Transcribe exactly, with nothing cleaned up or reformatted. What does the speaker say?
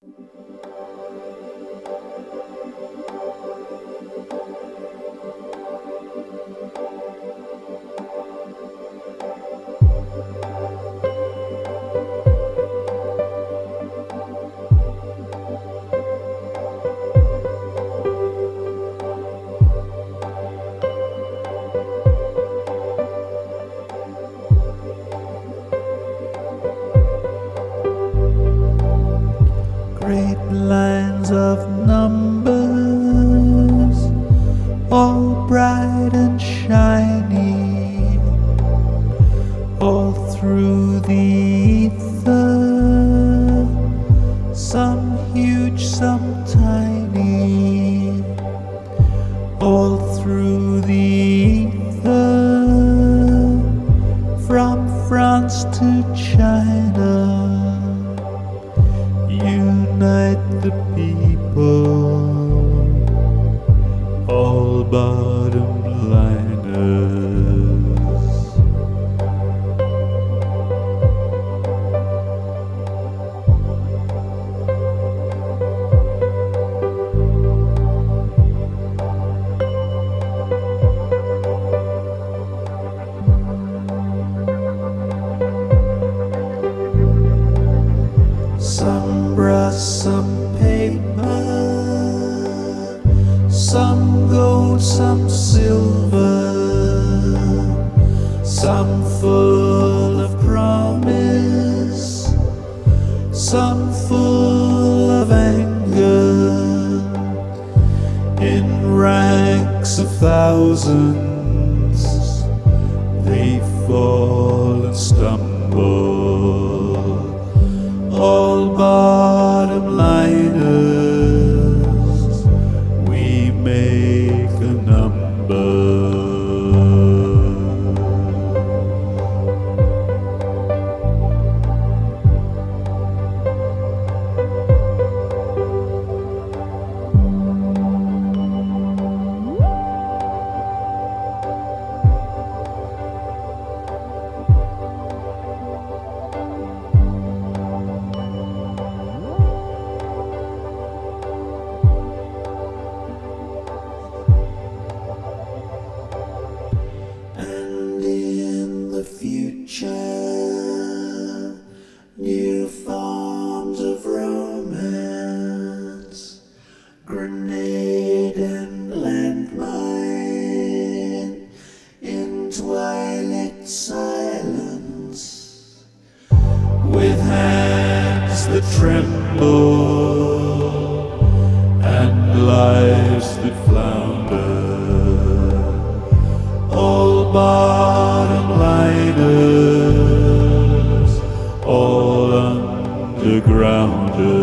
Great lines of numbers, all bright and shiny, all through the ether, some huge, some tiny, all through the ether, from France to China. Unite the people, all bottom liners. Some brass, some paper, some gold, some silver, some full of promise, some full of anger, in ranks of thousands, they fall and stumble. All bottom liners, we make a number. Future, new forms of romance, grenade and landmine in twilight silence, with hands that tremble and lives that flounder, all bottom liners, all undergrounders.